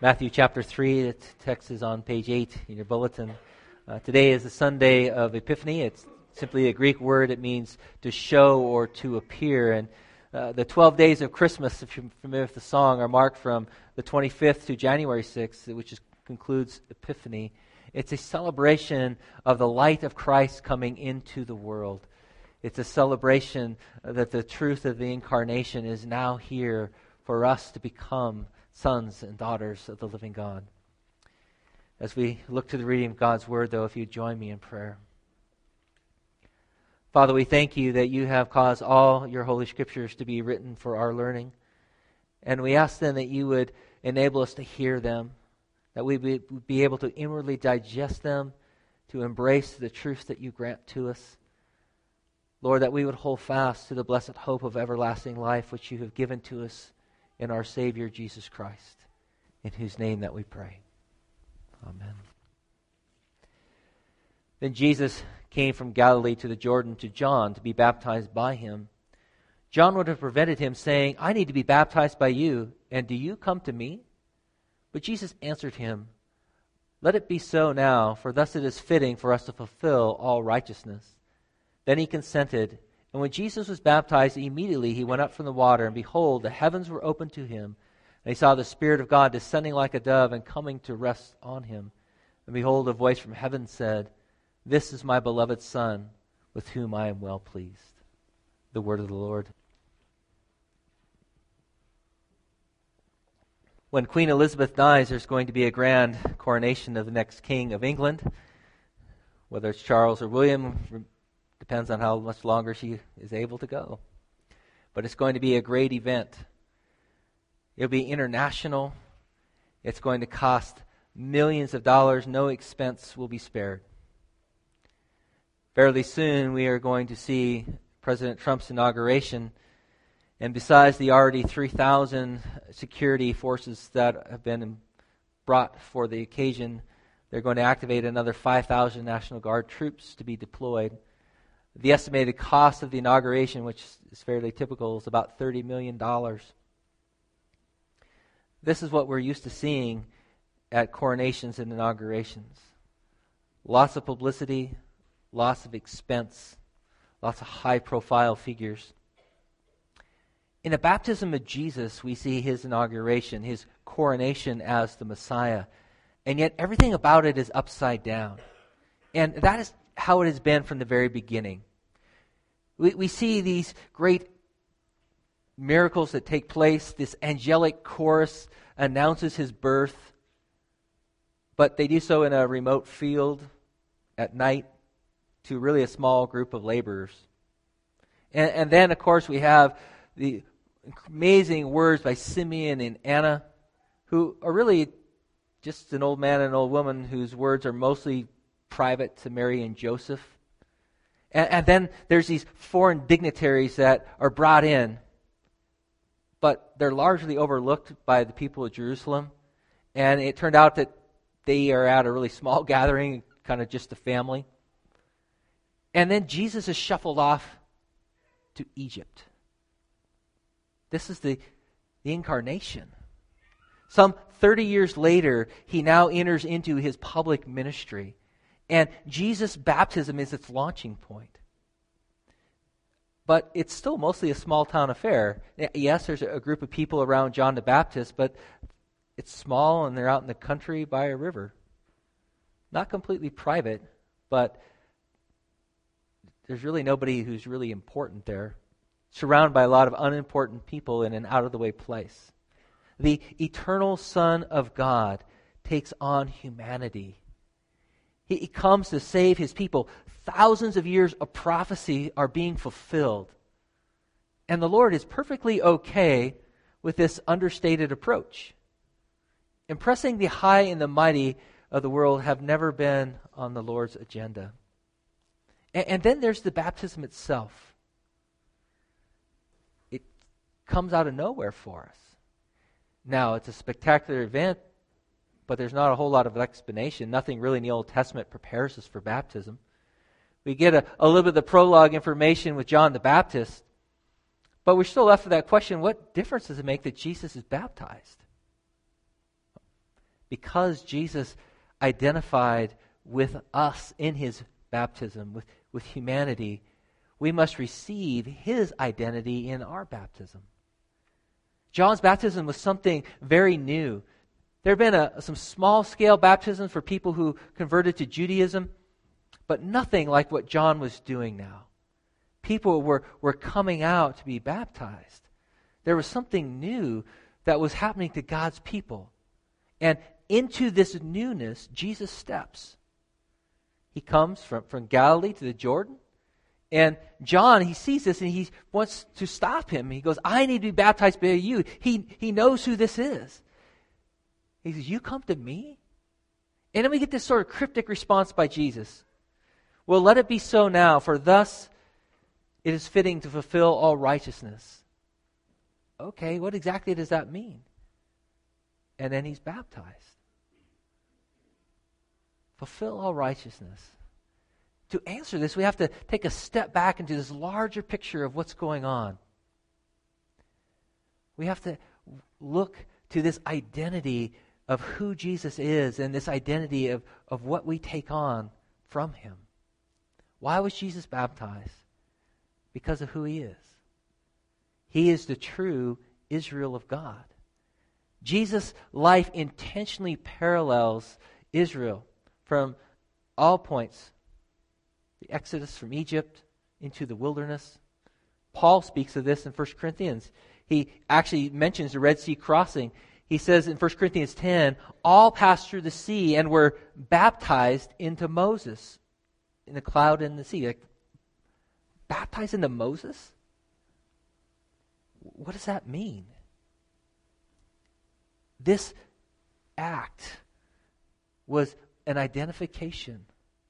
Matthew chapter 3, the text is on page 8 in your bulletin. Today is the Sunday of Epiphany. It's simply a Greek word. It means to show or to appear. And the 12 days of Christmas, if you're familiar with the song, are marked from the 25th to January 6th, which concludes Epiphany. It's a celebration of the light of Christ coming into the world. It's a celebration that the truth of the incarnation is now here for us to become sons and daughters of the living God. As we look to the reading of God's Word, though, if you join me in prayer. Father, we thank you that you have caused all your Holy Scriptures to be written for our learning. And we ask then that you would enable us to hear them, that we would be able to inwardly digest them, to embrace the truths that you grant to us. Lord, that we would hold fast to the blessed hope of everlasting life which you have given to us in our Savior Jesus Christ, in whose name that we pray. Amen. Then Jesus came from Galilee to the Jordan to John to be baptized by him. John would have prevented him, saying, "I need to be baptized by you, and do you come to me?" But Jesus answered him, "Let it be so now, for thus it is fitting for us to fulfill all righteousness." Then he consented. And when Jesus was baptized, immediately he went up from the water, and behold, the heavens were opened to him. And he saw the Spirit of God descending like a dove and coming to rest on him. And behold, a voice from heaven said, "This is my beloved Son, with whom I am well pleased." The word of the Lord. When Queen Elizabeth dies, there's going to be a grand coronation of the next king of England. Whether it's Charles or William, depends on how much longer she is able to go. But it's going to be a great event. It'll be international. It's going to cost millions of dollars. No expense will be spared. Fairly soon we are going to see President Trump's inauguration. And besides the already 3,000 security forces that have been brought for the occasion, they're going to activate another 5,000 National Guard troops to be deployed. The estimated cost of the inauguration, which is fairly typical, is about $30 million. This is what we're used to seeing at coronations and inaugurations. Lots of publicity, lots of expense, lots of high-profile figures. In the baptism of Jesus, we see his inauguration, his coronation as the Messiah. And yet everything about it is upside down. And that is how it has been from the very beginning. We see these great miracles that take place. This angelic chorus announces his birth, but they do so in a remote field at night to really a small group of laborers. And then, of course, we have the amazing words by Simeon and Anna, who are really just an old man and an old woman whose words are mostly private to Mary and Joseph. And then there's these foreign dignitaries that are brought in, but they're largely overlooked by the people of Jerusalem. And it turned out that they are at a really small gathering, kind of just a family. And then Jesus is shuffled off to Egypt. This is the incarnation. Some 30 years later, he now enters into his public ministry. And Jesus' baptism is its launching point. But it's still mostly a small-town affair. Yes, there's a group of people around John the Baptist, but it's small and they're out in the country by a river. Not completely private, but there's really nobody who's really important there. Surrounded by a lot of unimportant people in an out-of-the-way place. The eternal Son of God takes on humanity. He comes to save his people. Thousands of years of prophecy are being fulfilled. And the Lord is perfectly okay with this understated approach. Impressing the high and the mighty of the world have never been on the Lord's agenda. And then there's the baptism itself. It comes out of nowhere for us. Now, it's a spectacular event, but there's not a whole lot of explanation. Nothing really in the Old Testament prepares us for baptism. We get a little bit of the prologue information with John the Baptist, but we're still left with that question, what difference does it make that Jesus is baptized? because Jesus identified with us in his baptism, with humanity, we must receive his identity in our baptism. John's baptism was something very new. There have been some small-scale baptisms for people who converted to Judaism, but nothing like what John was doing now. People were coming out to be baptized. There was something new that was happening to God's people. And into this newness, Jesus steps. He comes from Galilee to the Jordan. And John, he sees this and he wants to stop him. He goes, I need to be baptized by you. He knows who this is. He says, you come to me? And then we get this sort of cryptic response by Jesus. Well, let it be so now, for thus it is fitting to fulfill all righteousness. Okay, what exactly does that mean? And then he's baptized. Fulfill all righteousness. To answer this, we have to take a step back into this larger picture of what's going on. We have to look to this identity of who Jesus is and this identity of what we take on from him. Why was Jesus baptized? Because of who he is. He is the true Israel of God. Jesus' life intentionally parallels Israel from all points. The Exodus from Egypt into the wilderness. Paul speaks of this in 1 Corinthians. He actually mentions the Red Sea crossing. He says in 1 Corinthians 10, all passed through the sea and were baptized into Moses in the cloud and the sea. Like, baptized into Moses? What does that mean? This act was an identification.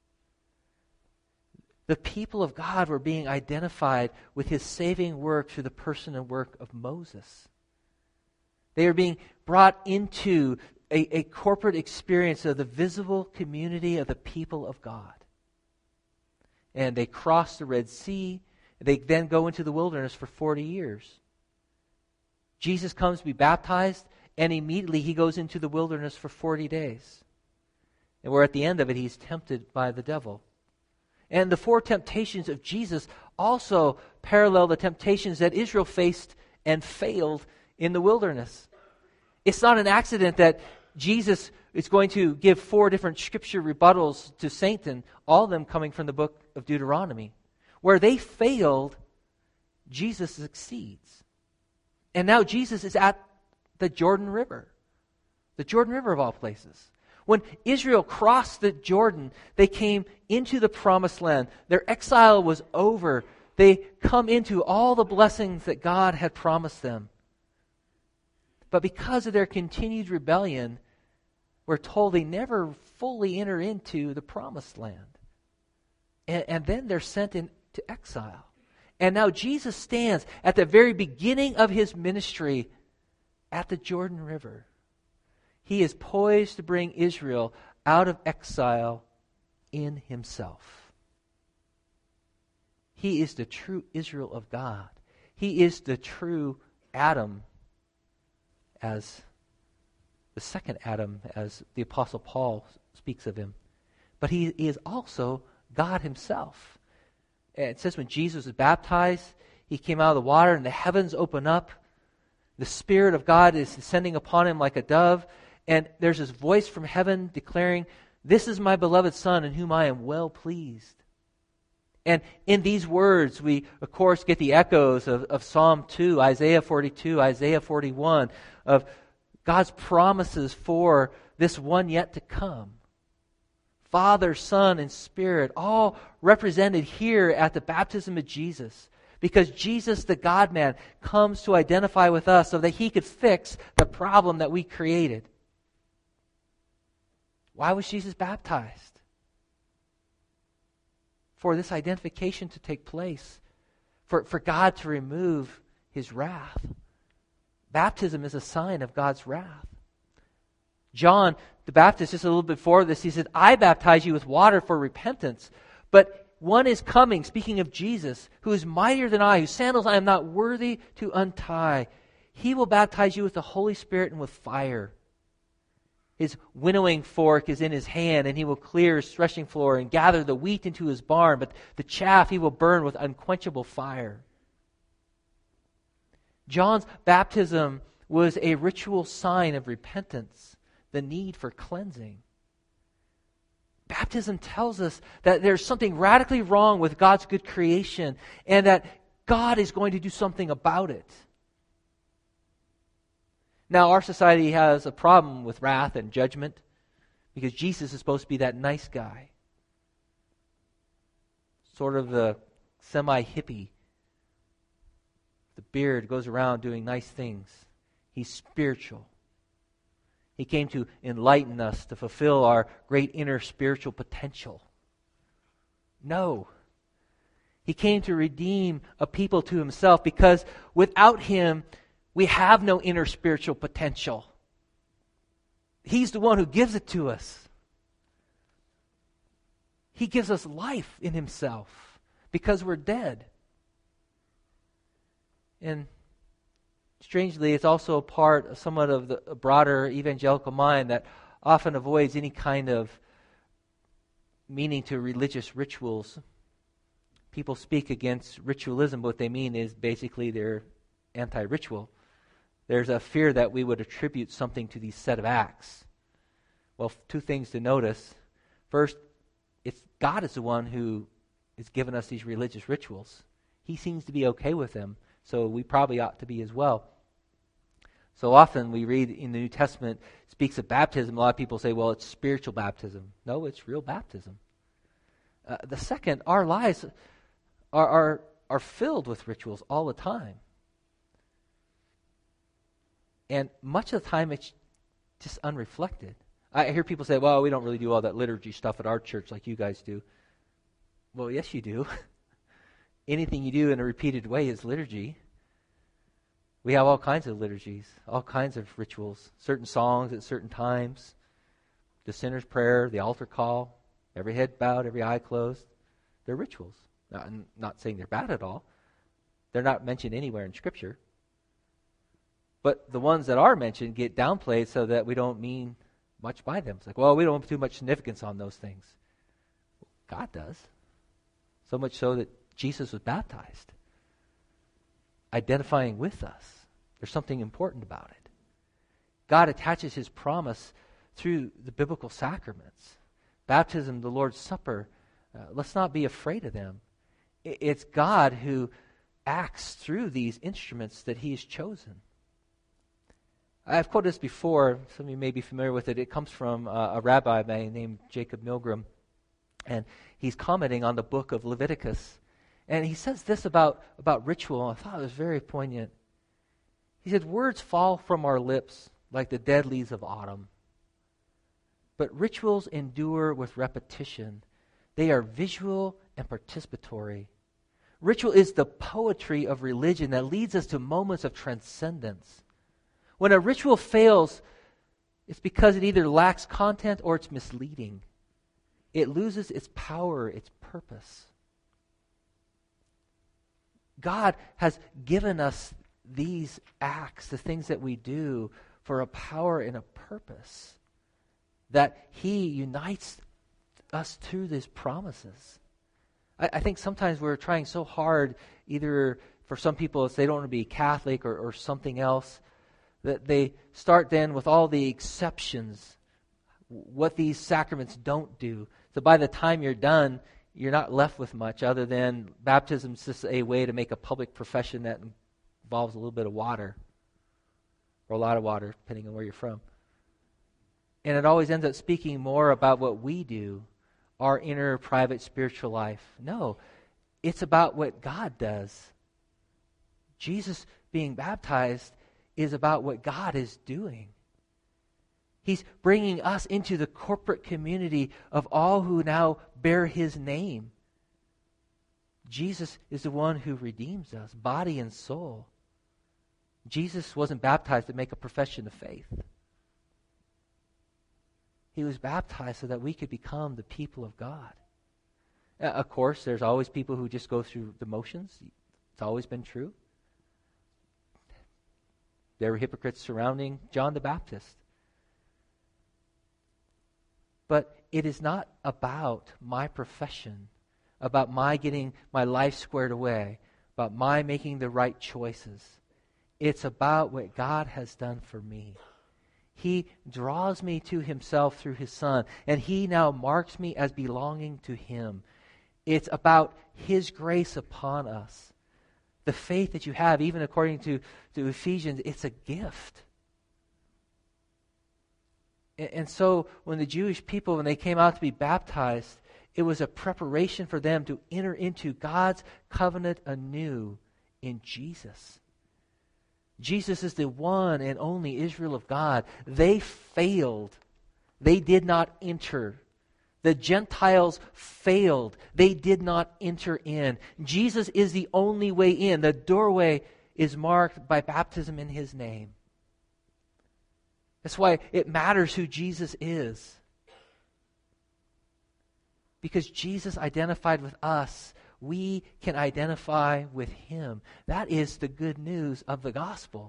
The people of God were being identified with his saving work through the person and work of Moses. They are being brought into a corporate experience of the visible community of the people of God. And they cross the Red Sea. They then go into the wilderness for 40 years. Jesus comes to be baptized, and immediately he goes into the wilderness for 40 days. And where at the end of it, he's tempted by the devil. And the 4 temptations of Jesus also parallel the temptations that Israel faced and failed in the wilderness. It's not an accident that Jesus is going to give 4 different scripture rebuttals to Satan, all of them coming from the book of Deuteronomy. Where they failed, Jesus succeeds. And now Jesus is at the Jordan River. The Jordan River of all places. When Israel crossed the Jordan, they came into the promised land. Their exile was over. They come into all the blessings that God had promised them. But because of their continued rebellion, we're told they never fully enter into the promised land. And then they're sent into exile. And now Jesus stands at the very beginning of his ministry at the Jordan River. He is poised to bring Israel out of exile in himself. He is the true Israel of God. He is the true Adam, as the second Adam, as the Apostle Paul speaks of him. But he is also God himself. And it says when Jesus was baptized, he came out of the water and the heavens open up. The Spirit of God is descending upon him like a dove. And there's this voice from heaven declaring, "This is my beloved Son in whom I am well pleased." And in these words, we, of course, get the echoes of Psalm 2, Isaiah 42, Isaiah 41, of God's promises for this one yet to come. Father, Son, and Spirit, all represented here at the baptism of Jesus. Because Jesus, the God-man, comes to identify with us so that he could fix the problem that we created. Why was Jesus baptized? For this identification to take place. For God to remove his wrath. Baptism is a sign of God's wrath. John the Baptist, just a little bit before this, he said, "I baptize you with water for repentance. But one is coming," speaking of Jesus, "who is mightier than I, whose sandals I am not worthy to untie. He will baptize you with the Holy Spirit and with fire." His winnowing fork is in his hand, and he will clear his threshing floor and gather the wheat into his barn, but the chaff he will burn with unquenchable fire. John's baptism was a ritual sign of repentance, the need for cleansing. Baptism tells us that there's something radically wrong with God's good creation and that God is going to do something about it. Now, our society has a problem with wrath and judgment because Jesus is supposed to be that nice guy. Sort of the semi-hippie. The beard goes around doing nice things. He's spiritual. He came to enlighten us, to fulfill our great inner spiritual potential. No. He came to redeem a people to himself because without him, we have no inner spiritual potential. He's the one who gives it to us. He gives us life in himself because we're dead. And strangely, it's also a part somewhat of the broader evangelical mind that often avoids any kind of meaning to religious rituals. People speak against ritualism, but what they mean is basically they're anti-ritual. There's a fear that we would attribute something to these set of acts. Well, two things to notice. First, it's God is the one who has given us these religious rituals. He seems to be okay with them, so we probably ought to be as well. So often we read in the New Testament speaks of baptism. A lot of people say, well, it's spiritual baptism. No, it's real baptism. The second, our lives are filled with rituals all the time. And much of the time it's just unreflected. I hear people say, well, we don't really do all that liturgy stuff at our church like you guys do. Well, yes, you do. Anything you do in a repeated way is liturgy. We have all kinds of liturgies, all kinds of rituals, certain songs at certain times, the sinner's prayer, the altar call, every head bowed, every eye closed. They're rituals. Now, I'm not saying they're bad at all. They're not mentioned anywhere in Scripture. But the ones that are mentioned get downplayed so that we don't mean much by them. It's like, well, we don't put too much significance on those things. God does. So much so that Jesus was baptized, identifying with us. There's something important about it. God attaches his promise through the biblical sacraments. Baptism, the Lord's Supper, let's not be afraid of them. It's God who acts through these instruments that he has chosen. I've quoted this before. Some of you may be familiar with it. It comes from a rabbi named Jacob Milgram. And he's commenting on the book of Leviticus. And he says this about ritual. I thought it was very poignant. He said, words fall from our lips like the dead leaves of autumn. But rituals endure with repetition. They are visual and participatory. Ritual is the poetry of religion that leads us to moments of transcendence. When a ritual fails, it's because it either lacks content or it's misleading. It loses its power, its purpose. God has given us these acts, the things that we do, for a power and a purpose, that he unites us through these promises. I think sometimes we're trying so hard, either for some people, if they don't want to be Catholic or something else, that they start then with all the exceptions, what these sacraments don't do. So by the time you're done, you're not left with much other than baptism is just a way to make a public profession that involves a little bit of water, or a lot of water, depending on where you're from. And it always ends up speaking more about what we do, our inner private spiritual life. No, it's about what God does. Jesus being baptized is about what God is doing. He's bringing us into the corporate community of all who now bear his name. Jesus is the one who redeems us, body and soul. Jesus wasn't baptized to make a profession of faith. He was baptized so that we could become the people of God. Of course, there's always people who just go through the motions. It's always been true. There were hypocrites surrounding John the Baptist. But it is not about my profession, about my getting my life squared away, about my making the right choices. It's about what God has done for me. He draws me to himself through his Son, and he now marks me as belonging to him. It's about his grace upon us. The faith that you have, even according to Ephesians, it's a gift. And so when the Jewish people, when they came out to be baptized, it was a preparation for them to enter into God's covenant anew in Jesus. Jesus is the one and only Israel of God. They failed. They did not enter. The Gentiles failed. They did not enter in. Jesus is the only way in. The doorway is marked by baptism in his name. That's why it matters who Jesus is. Because Jesus identified with us, we can identify with him. That is the good news of the gospel.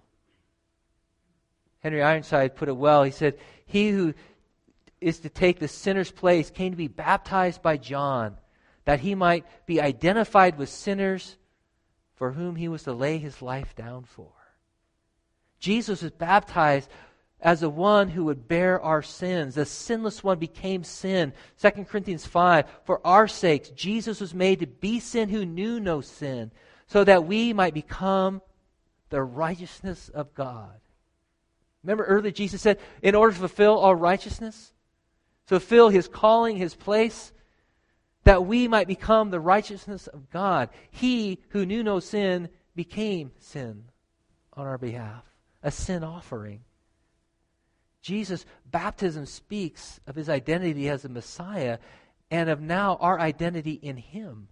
Henry Ironside put it well. He said, he who is to take the sinner's place came to be baptized by John, that he might be identified with sinners for whom he was to lay his life down for. Jesus was baptized as the one who would bear our sins. The sinless one became sin. 2 Corinthians 5, for our sakes, Jesus was made to be sin who knew no sin, so that we might become the righteousness of God. Remember earlier Jesus said, in order to fulfill all righteousness, to fulfill his calling, his place, that we might become the righteousness of God. He who knew no sin became sin on our behalf, a sin offering. Jesus' baptism speaks of his identity as the Messiah and of now our identity in him.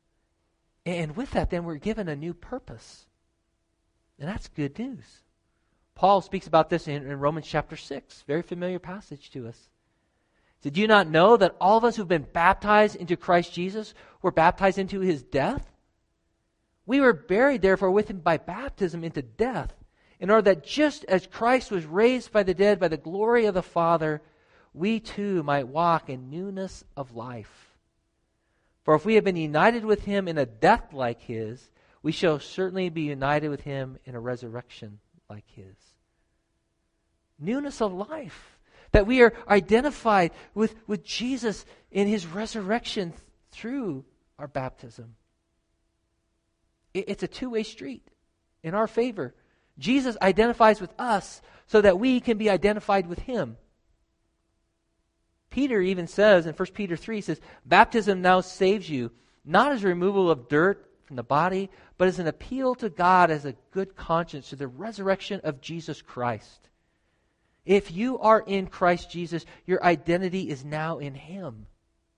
And with that, then, we're given a new purpose. And that's good news. Paul speaks about this in Romans chapter 6, very familiar passage to us. Did you not know that all of us who've been baptized into Christ Jesus were baptized into his death? We were buried, therefore, with him by baptism into death, in order that just as Christ was raised by the dead by the glory of the Father, we too might walk in newness of life. For if we have been united with him in a death like his, we shall certainly be united with him in a resurrection like his. Newness of life. That we are identified with Jesus in his resurrection through our baptism. It's a two-way street in our favor. Jesus identifies with us so that we can be identified with him. Peter even says in 1 Peter 3, he says, baptism now saves you, not as a removal of dirt from the body, but as an appeal to God as a good conscience to the resurrection of Jesus Christ. If you are in Christ Jesus, your identity is now in him.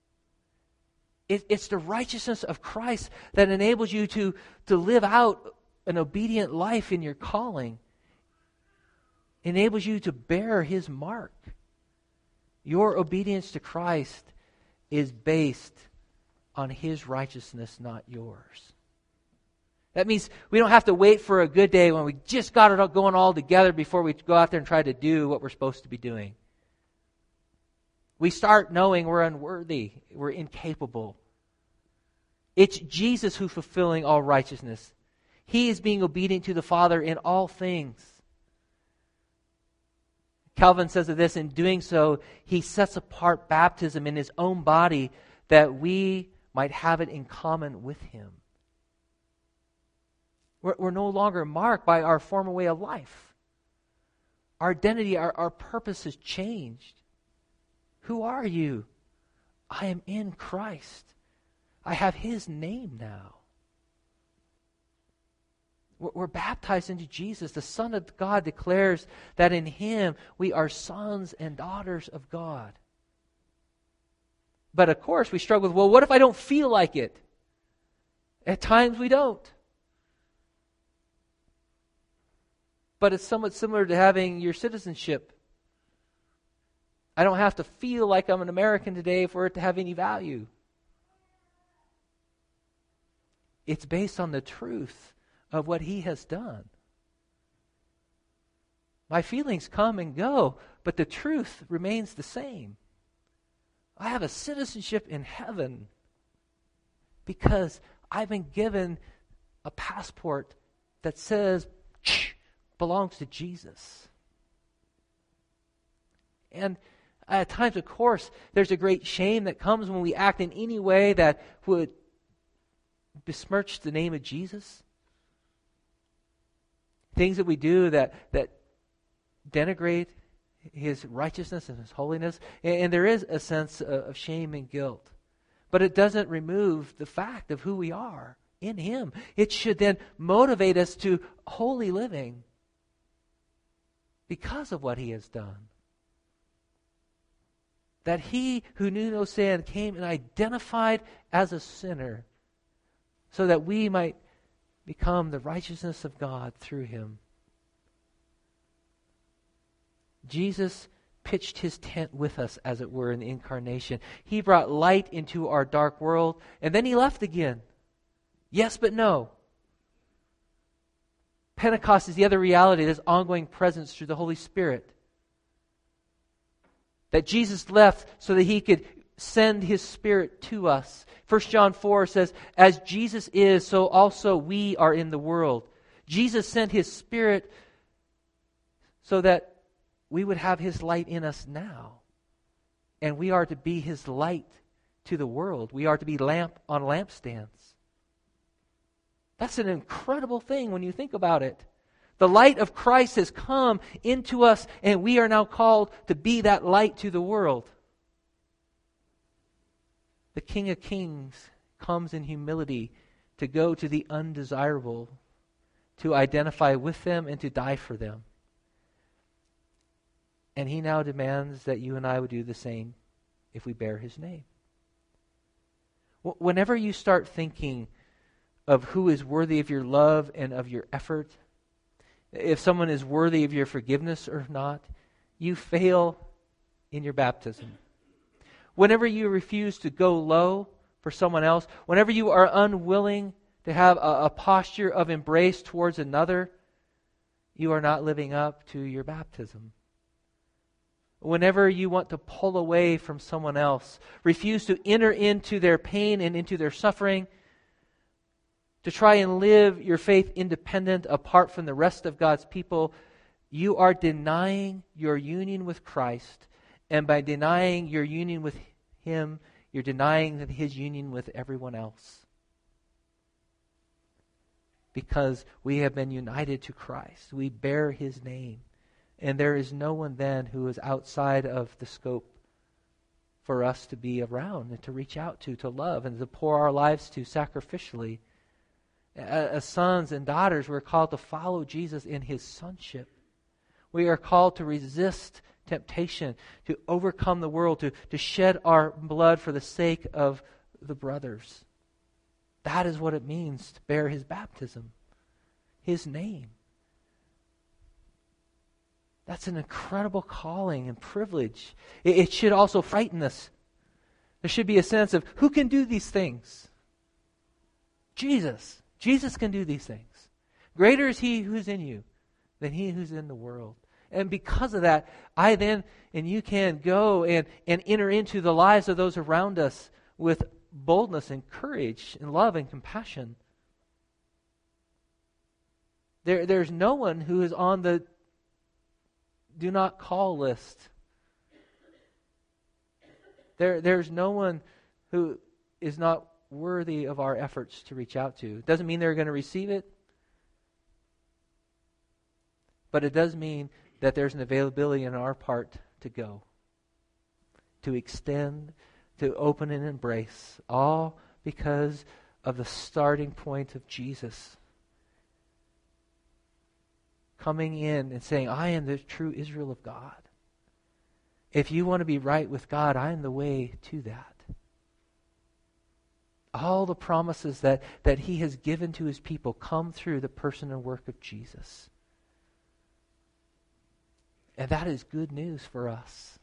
It's the righteousness of Christ that enables you to live out an obedient life in your calling. Enables you to bear his mark. Your obedience to Christ is based on his righteousness, not yours. That means we don't have to wait for a good day when we just got it all going all together before we go out there and try to do what we're supposed to be doing. We start knowing we're unworthy, we're incapable. It's Jesus who's fulfilling all righteousness. He is being obedient to the Father in all things. Calvin says of this, in doing so, he sets apart baptism in his own body that we might have it in common with him. We're no longer marked by our former way of life. Our identity, our purpose has changed. Who are you? I am in Christ. I have his name now. We're baptized into Jesus. The Son of God declares that in him we are sons and daughters of God. But of course we struggle with, well, what if I don't feel like it? At times we don't. But it's somewhat similar to having your citizenship. I don't have to feel like I'm an American today for it to have any value. It's based on the truth of what he has done. My feelings come and go, but the truth remains the same. I have a citizenship in heaven because I've been given a passport that says belongs to Jesus. And at times, of course, there's a great shame that comes when we act in any way that would besmirch the name of Jesus. Things that we do that denigrate His righteousness and His holiness. And there is a sense of shame and guilt. But it doesn't remove the fact of who we are in Him. It should then motivate us to holy living because of what He has done. That He who knew no sin came and identified as a sinner so that we might become the righteousness of God through Him. Jesus pitched His tent with us, as it were, in the incarnation. He brought light into our dark world, and then He left again. Yes, but no. Pentecost is the other reality, this ongoing presence through the Holy Spirit. That Jesus left so that He could send His Spirit to us. 1 John 4 says, as Jesus is, so also we are in the world. Jesus sent His Spirit so that we would have His light in us now. And we are to be His light to the world. We are to be lamp on lampstands. That's an incredible thing when you think about it. The light of Christ has come into us, and we are now called to be that light to the world. The King of Kings comes in humility to go to the undesirable, to identify with them and to die for them. And He now demands that you and I would do the same if we bear His name. Whenever you start thinking of who is worthy of your love and of your effort, if someone is worthy of your forgiveness or not, you fail in your baptism. Whenever you refuse to go low for someone else, whenever you are unwilling to have a posture of embrace towards another, you are not living up to your baptism. Whenever you want to pull away from someone else, refuse to enter into their pain and into their suffering, to try and live your faith independent apart from the rest of God's people, you are denying your union with Christ. And by denying your union with Him, you're denying His union with everyone else. Because we have been united to Christ. We bear His name. And there is no one then who is outside of the scope for us to be around and to reach out to love, and to pour our lives to sacrificially. As sons and daughters, we're called to follow Jesus in His sonship. We are called to resist temptation, to overcome the world, to shed our blood for the sake of the brothers. That is what it means to bear His baptism, His name. That's an incredible calling and privilege. It should also frighten us. There should be a sense of, who can do these things? Jesus. Jesus can do these things. Greater is He who's in you than he who's in the world. And because of that, I then and you can go and enter into the lives of those around us with boldness and courage and love and compassion. There's no one who is on the do not call list. There's no one who is not worthy of our efforts to reach out to. It doesn't mean they're going to receive it, but it does mean that there's an availability on our part to go, to extend, to open and embrace, all because of the starting point of Jesus coming in and saying, I am the true Israel of God. If you want to be right with God, I am the way to that. All the promises that He has given to His people come through the person and work of Jesus. And that is good news for us.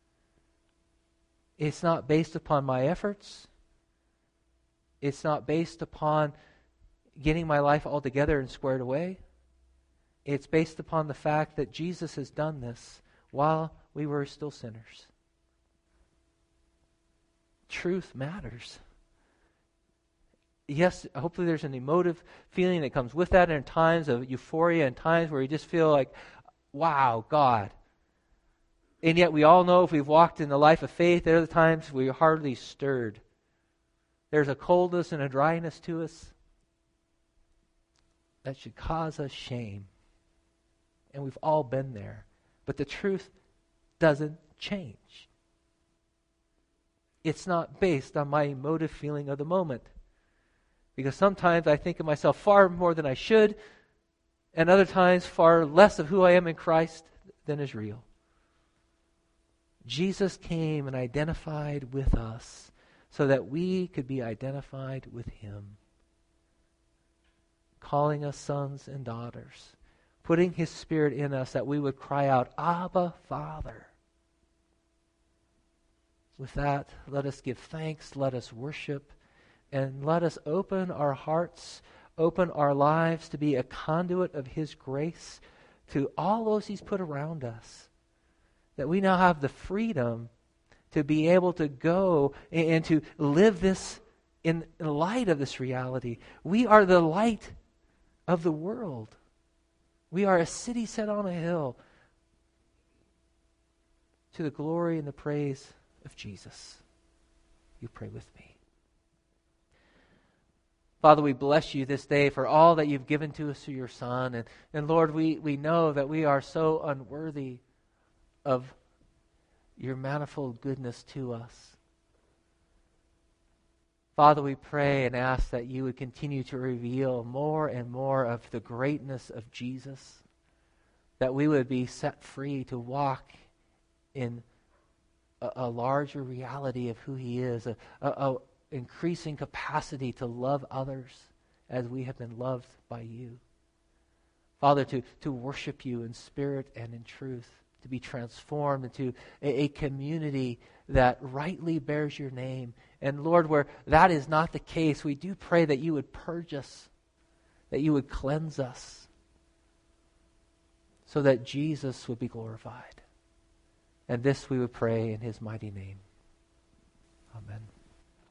It's not based upon my efforts. It's not based upon getting my life all together and squared away. It's based upon the fact that Jesus has done this while we were still sinners. truth matters. Yes, hopefully there's an emotive feeling that comes with that, and times of euphoria and times where you just feel like, wow, God. And yet we all know if we've walked in the life of faith, there are times we're hardly stirred. There's a coldness and a dryness to us that should cause us shame. And we've all been there. But the truth doesn't change. It's not based on my emotive feeling of the moment. Because sometimes I think of myself far more than I should, and other times far less of who I am in Christ than is real. Jesus came and identified with us so that we could be identified with Him, calling us sons and daughters, putting His Spirit in us that we would cry out, Abba, Father. With that, let us give thanks, let us worship, and let us open our hearts, open our lives to be a conduit of His grace to all those He's put around us. That we now have the freedom to be able to go and to live this in light of this reality. We are the light of the world. We are a city set on a hill to the glory and the praise of Jesus. You pray with me. Father, we bless you this day for all that you've given to us through your Son. And Lord, we know that we are so unworthy of your manifold goodness to us. Father, we pray and ask that you would continue to reveal more and more of the greatness of Jesus, that we would be set free to walk in a larger reality of who He is, a increasing capacity to love others as we have been loved by you. Father, to worship you in spirit and in truth, to be transformed into a community that rightly bears your name. And Lord, where that is not the case, we do pray that you would purge us, that you would cleanse us, so that Jesus would be glorified. And this we would pray in His mighty name. Amen.